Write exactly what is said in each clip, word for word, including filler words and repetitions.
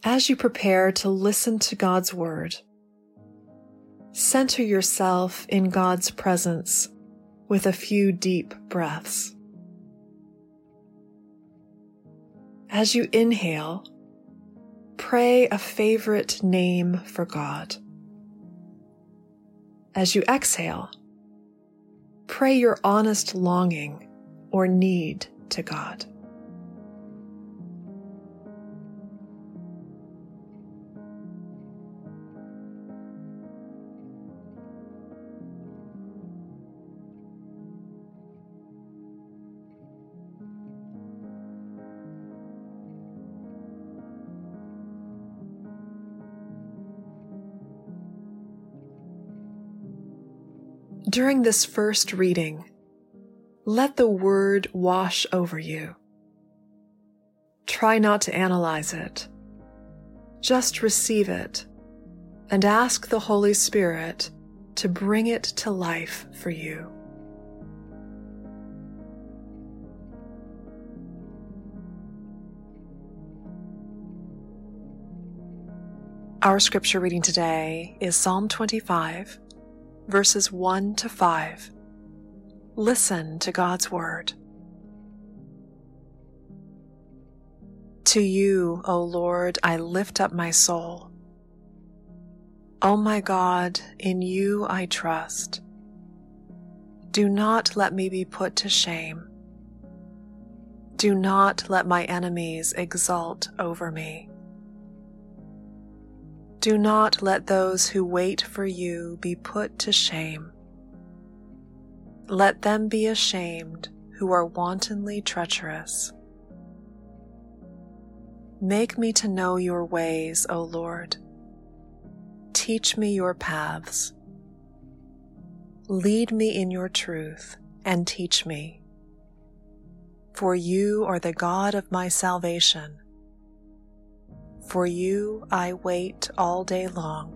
As you prepare to listen to God's Word, center yourself in God's presence with a few deep breaths. As you inhale, pray a favorite name for God. As you exhale, pray your honest longing or need to God. During this first reading, let the Word wash over you. Try not to analyze it. Just receive it and ask the Holy Spirit to bring it to life for you. Our scripture reading today is Psalm twenty-five, verses one to five. Listen to God's Word. To you, O Lord, I lift up my soul. O my God, in you I trust. Do not let me be put to shame. Do not let my enemies exult over me. Do not let those who wait for you be put to shame. Let them be ashamed who are wantonly treacherous. Make me to know your ways, O Lord. Teach me your paths. Lead me in your truth and teach me. For you are the God of my salvation. For you I wait all day long.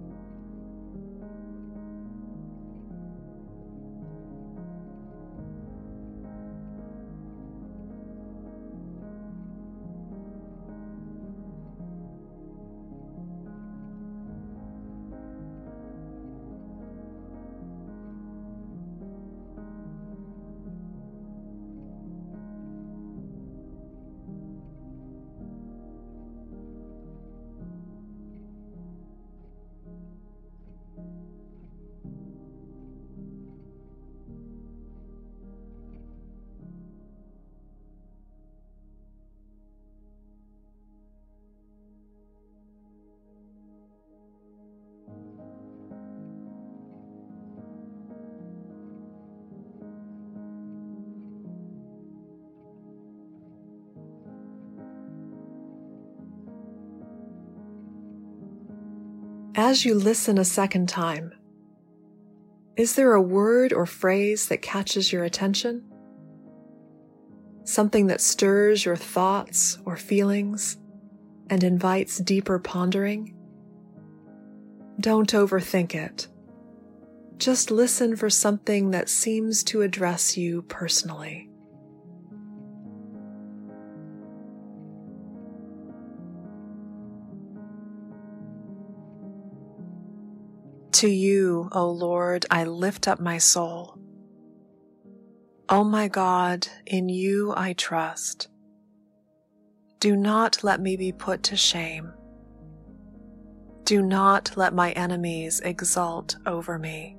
As you listen a second time, is there a word or phrase that catches your attention? Something that stirs your thoughts or feelings and invites deeper pondering? Don't overthink it. Just listen for something that seems to address you personally. To you, O Lord, I lift up my soul. O my God, in you I trust. Do not let me be put to shame. Do not let my enemies exult over me.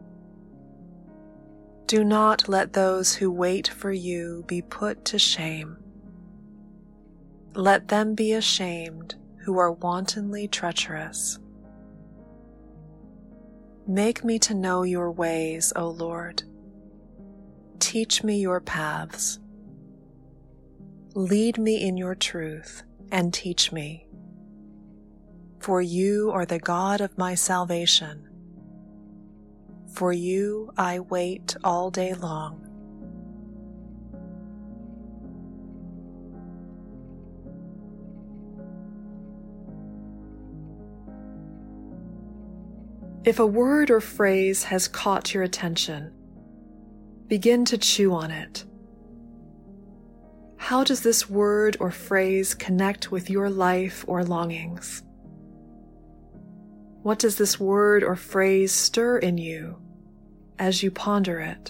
Do not let those who wait for you be put to shame. Let them be ashamed who are wantonly treacherous. Make me to know your ways, O Lord. Teach me your paths. Lead me in your truth and teach me. For you are the God of my salvation. For you I wait all day long. If a word or phrase has caught your attention, begin to chew on it. How does this word or phrase connect with your life or longings? What does this word or phrase stir in you as you ponder it?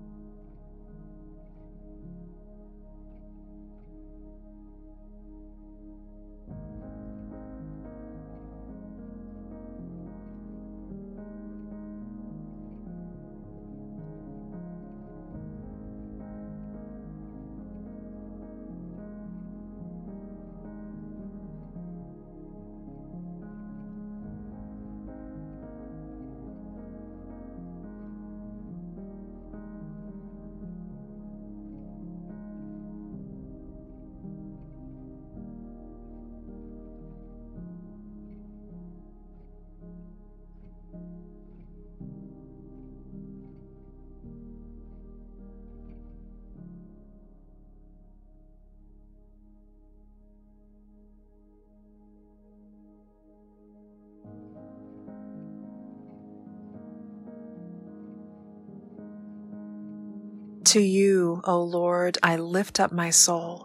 To you, O Lord, I lift up my soul.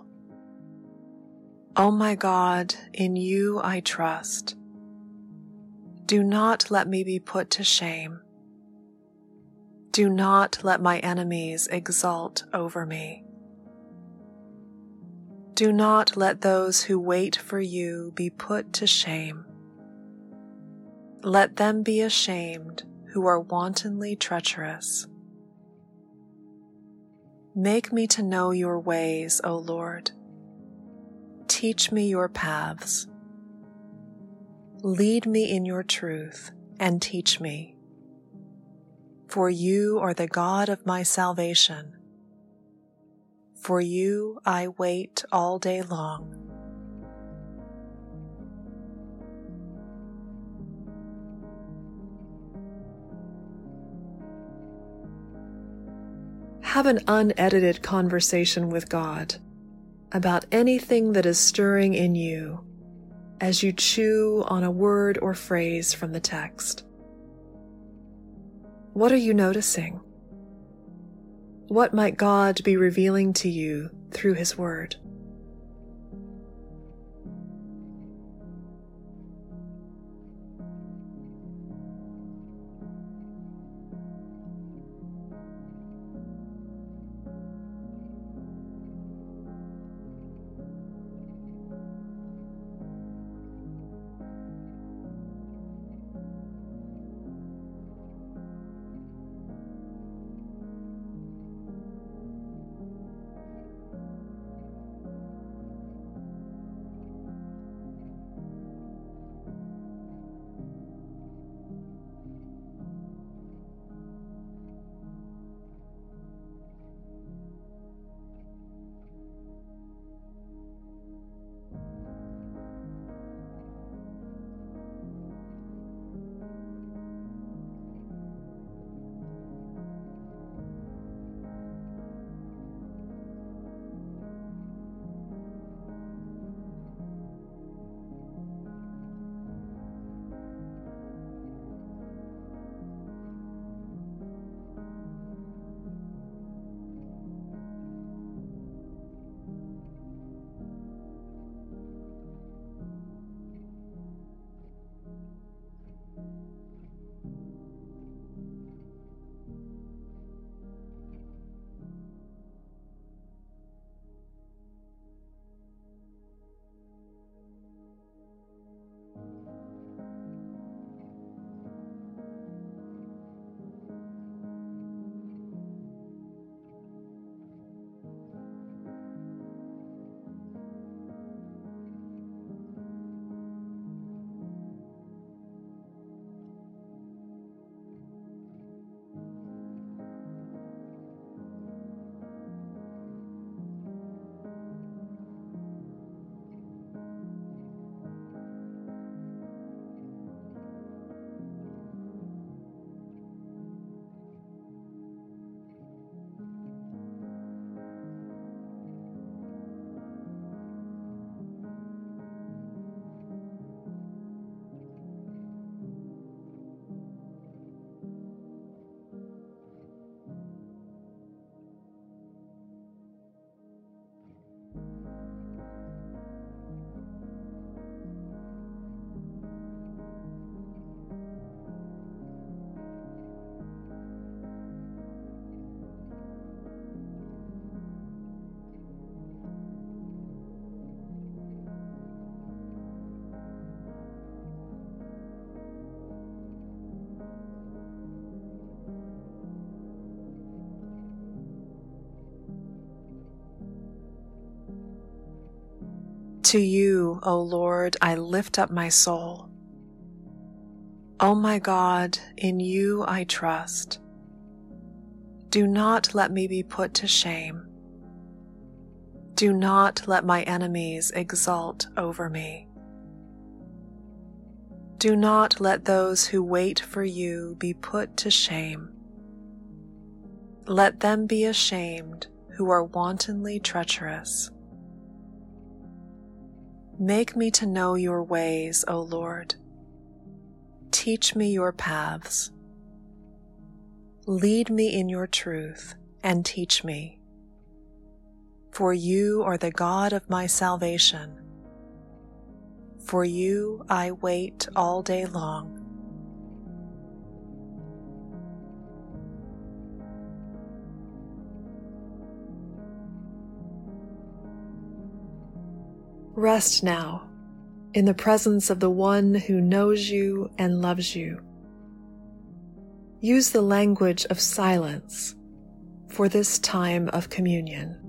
O my God, in you I trust. Do not let me be put to shame. Do not let my enemies exult over me. Do not let those who wait for you be put to shame. Let them be ashamed who are wantonly treacherous. Make me to know your ways, O Lord. Teach me your paths. Lead me in your truth and teach me. For you are the God of my salvation. For you I wait all day long. Have an unedited conversation with God about anything that is stirring in you as you chew on a word or phrase from the text. What are you noticing? What might God be revealing to you through His Word? To you, O Lord, I lift up my soul. O my God, in you I trust. Do not let me be put to shame. Do not let my enemies exult over me. Do not let those who wait for you be put to shame. Let them be ashamed who are wantonly treacherous. Make me to know your ways, O Lord. Teach me your paths. Lead me in your truth and teach me. For you are the God of my salvation. For you I wait all day long. Rest now in the presence of the one who knows you and loves you. Use the language of silence for this time of communion.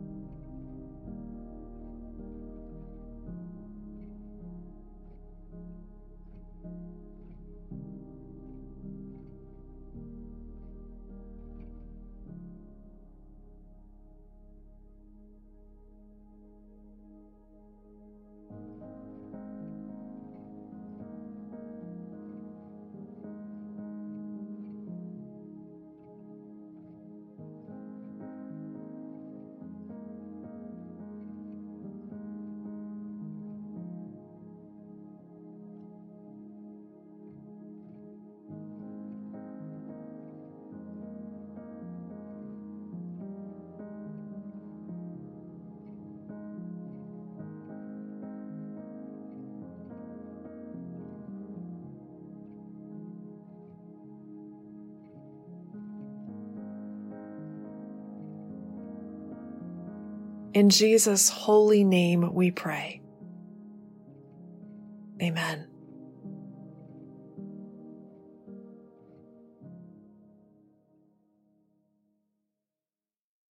In Jesus' holy name we pray. Amen.